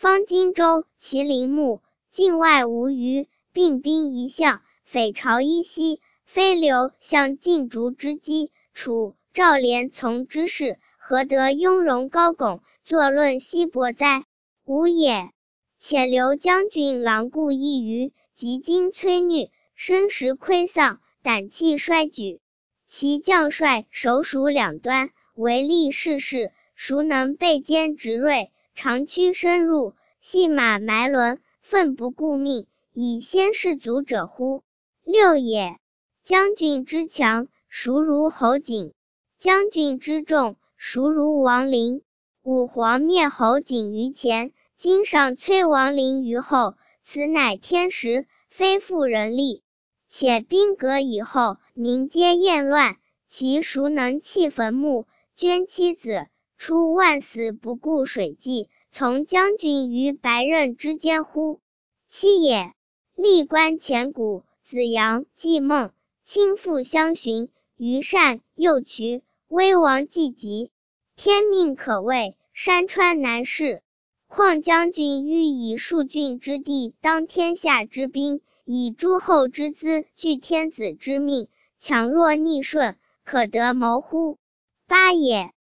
方荆州、麒麟木，境外无虞，并兵一向，匪朝依稀，非刘向尽逐之机。楚、赵连从之事，何得雍容高拱，坐论西伯哉？无也。且刘将军狼顾一隅，及今摧虐，身时溃丧，胆气衰举。其将帅手属两端，唯利是事，孰能背坚执锐，长驱深入，系马埋轮，奋不顾命，以先士卒者乎？六也。将军之强，孰如侯景？将军之众，孰如王陵？武皇灭侯景于前，今上摧王陵于后，此乃天时，非复人力。且兵革以后，民皆厌乱，其孰能弃坟墓，捐妻子，出万死不顾水计，从将军于白刃之间乎？七也。历官前谷，子阳、季孟，亲父相寻，于善、右渠，威王既极，天命可畏，山川难视。况将军欲以数郡之地当天下之兵，以诸侯之资据天子之命，强弱逆顺，可得谋乎？八也。